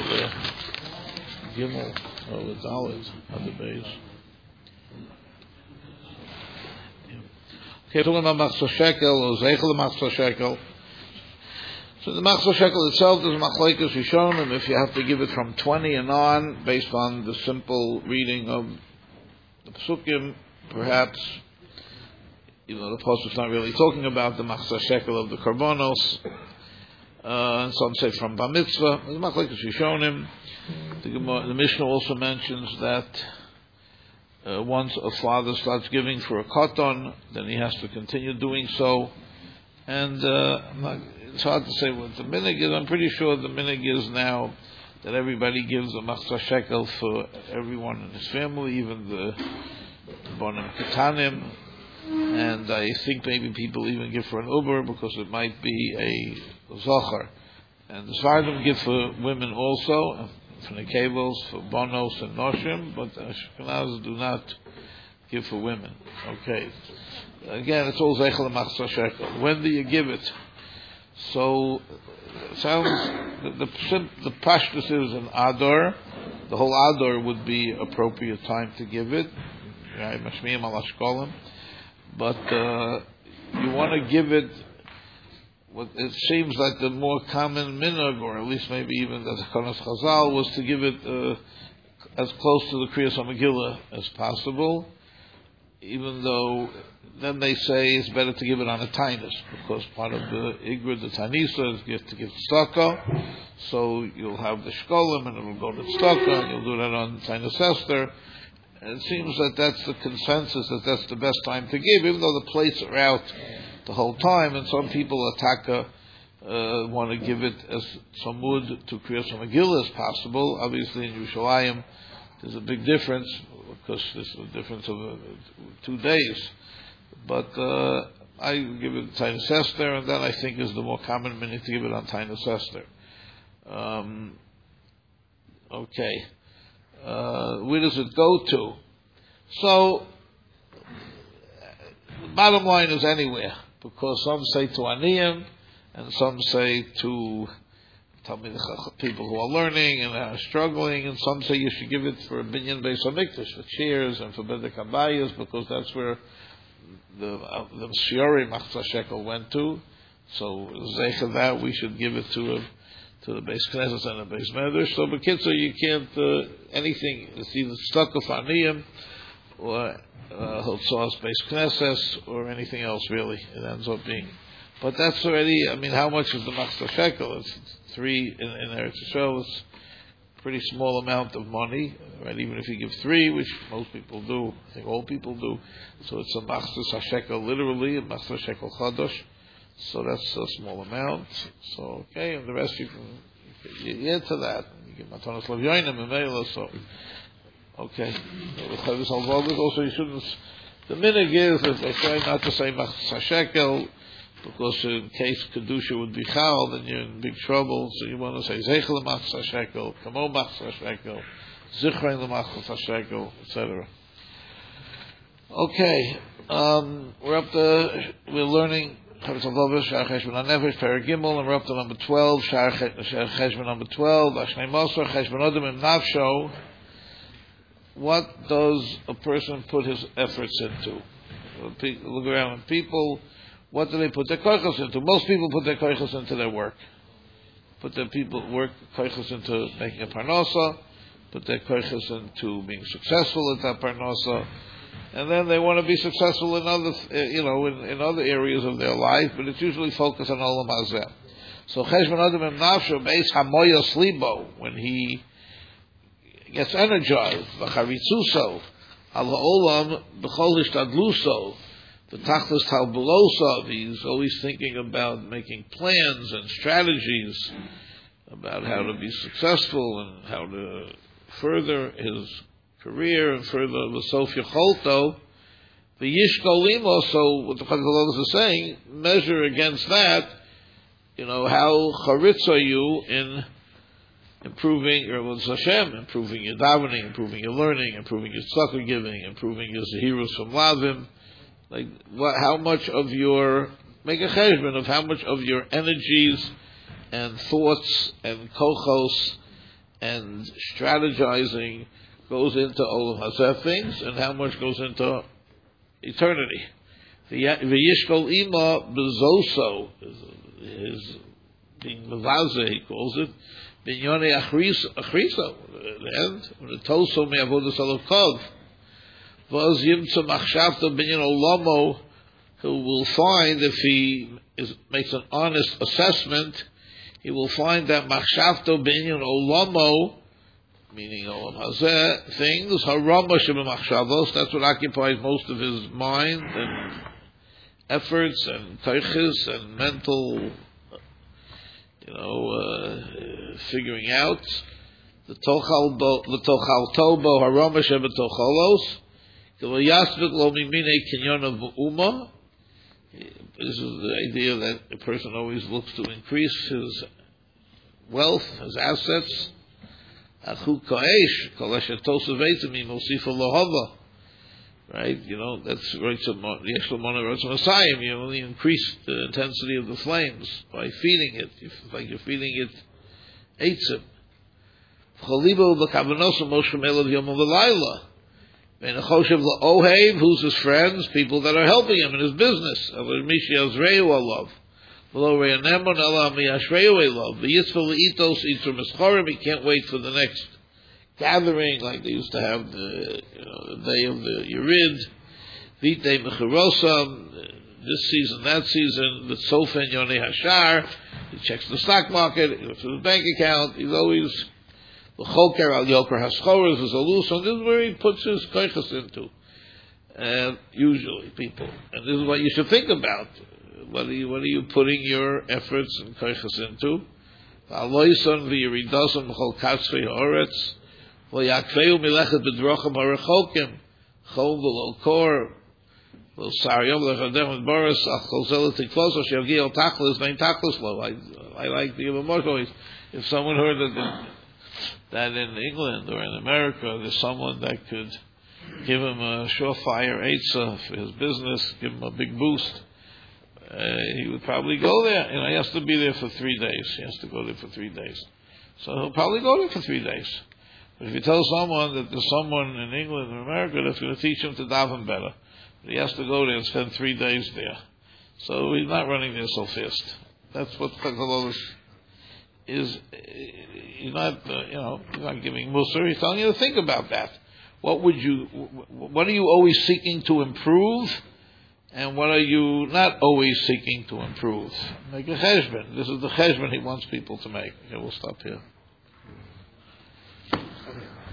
Gimel or the Dalit on the base. Okay, talking about Machzor Shekel or Zeichel Machzor Shekel. So the Machzor Shekel itself is Machlekes Rishonim if you have to give it from 20 and on, based on the simple reading of the Pesukim, perhaps, even though the Pasuk is not really talking about the Machzor Shekel of the Karbonos, and some say from Bar Mitzvah. The Machlekes Rishonim. The Mishnah also mentions that once a father starts giving for a katan, then he has to continue doing so. And it's hard to say what the minhag is. I'm pretty sure the minhag is now that everybody gives a Machzor Shekel for everyone in his family, even the Bonim Ketanim. And I think maybe people even give for an Uber because it might be a Zohar. And the Sfardim give for women also, for Nekevos, for Bonos and Noshim, but Ashkenazim do not give for women. Okay. Again, it's all Zeichel Machzor Shekel. When do you give it? So, it sounds, the Pashtus is an Adar. The whole Adar would be appropriate time to give it. But you want to give it, what it seems like the more common minhag, or at least maybe even the Takanas Chazal, was to give it as close to the Kriyas HaMegillah as possible, even though then they say it's better to give it on a tainus, because part of the Igra, the Tanisa, is you have to give tzedakah, so you'll have the shkolim, and it'll go to tzedakah, and you'll do that on tainus Esther. And it seems that that's the consensus, that that's the best time to give, even though the plates are out the whole time, and some people want to give it as samud to Kriyas HaMegillah as possible. Obviously in Yerushalayim there's a big difference, because there's a difference of 2 days. But I give it Tainus Esther, and that I think is the more common minute to give it on Tainus Esther. Okay. Where does it go to? So, the bottom line is anywhere, because some say to Aniyim, and some say to people who are learning and are struggling, and some say you should give it for a binyan Beis HaMikdash, for chairs and for Bedek Habayis, because that's where the Shiori Machzor Shekel went to. So, Zeicha that, we should give it to the Beis Knesset and the Beis Medrash. So, B'kitzur, you can't, anything, it's either stuck of Aniyim, or Hotzos Beis Knesset, or anything else really, it ends up being. But that's already, how much is the Machzor Shekel? It's 3 in Eretz Yisrael, it's a pretty small amount of money, right? Even if you give 3, which most people do, I think all people do, so it's a Machzor Shekel literally, a Machzor Shekel Chadosh. So that's a small amount. So, okay, and the rest you add to that. You give Matanos Levyonim and Mela, so, okay. With Chavis Halvogas, also you shouldn't, the minhag is that they try not to say Machzor Shekel, because in case Kedusha would be Chal, then you're in big trouble, so you want to say Zeichel Machzor Shekel, Kamo Machzor Shekel, Zichrein Machzor Shekel, etc. Okay, we're learning Shar Cheshbon HaNefesh, Paragimel, and we're up to number 12, Shar Cheshbon number 12, Ashnei Mosor, Cheshbon Odom Im Nafsho. What does a person put his efforts into? Look around, people, what do they put their koichos into? Most people put their koichos into their work. Put their koichos into making a parnosa, put their koichos into being successful at that parnosa, and then they want to be successful in other, in other areas of their life, but it's usually focused on Olam Hazeh. So Cheshbon Adam Im Nafsho, Beis Hamoya Slibo, when he gets energized, V'charitzuso, Al Ha'olam B'chol Hishtadluso, V'tachlis Talbulosav, he's always thinking about making plans and strategies about how to be successful and how to further his career and further the Sofia Cholto, the Yishkolimo, so what the Chazal is saying, measure against that, how charitz are you in improving your Hashem, improving your davening, improving your learning, improving your tzedakah giving, improving your zehirus from lavim, how much of your, make a cheshbon of how much of your energies and thoughts and kochos and strategizing goes into Olam Hazeh things, and how much goes into eternity. V'yishkol ima bezoso is being mevaze, he calls it binyone achrisa, and the toso me'avodas alokov v'oz yimtza machshavta binyan olamo, who will find, if he makes an honest assessment, he will find that machshavta binyan olamo, meaning Olam Hazeh things, harama sheb'machshavos, that's what occupies most of his mind and efforts and teiches and mental, figuring out. The tochal tobo harama sheb'tochalos, k'lo yasvik lo mimine kinyon v'uma. This is the idea that a person always looks to increase his wealth, his assets. Achu ka'esh, k'lashet tosaveitim imosifa lohava. Right, that's right. The actual Messiah, you only increase the intensity of the flames by feeding it. It's like you're feeding it eitzim. Cholibo b'kavanosim moshkem elav yom v'layla. Menachoshev la'ohev, who's his friends, people that are helping him in his business. Avar mishi azreu alav. V'lo re'anemon ala miyashreu alav. V'yitzvah le'itos itzer mischorim. He can't wait for the next gathering, like they used to have the day of the Yerid, Vite Mechirosam, this season, that season, the Sofen Yonei Hashar, he checks the stock market, he looks at his bank account, he's always, the Choker al Yoker Haschoras is a loose, and this is where he puts his koiches into. And usually, people. And this is what you should think about. What are you putting your efforts and koiches into? Aloison v'yiridosam b'chol katzvei ha'oretz, v'yakfeu milechet b'drocham ha'rechokim, chol v'lo kor, v'lo sariyom l'chadem v'boris, ach kol zela tikvoso, she'avgi el tachlis, vein tachlis lo. I like the Yevamosho. If someone heard that in England or in America, there's someone that could give him a surefire eitzah for his business, give him a big boost, he would probably go there. He has to be there for 3 days. He has to go there for 3 days. So he'll probably go there for 3 days. But if you tell someone that there's someone in England or America that's going to teach him to daven better, he has to go there and spend 3 days there. So he's not running there so fast. That's what Chazal is. He's not, he's not giving Musar. He's telling you to think about that. What are you always seeking to improve? And what are you not always seeking to improve? Make a cheshbon. This is the cheshbon he wants people to make. Okay, we'll stop here.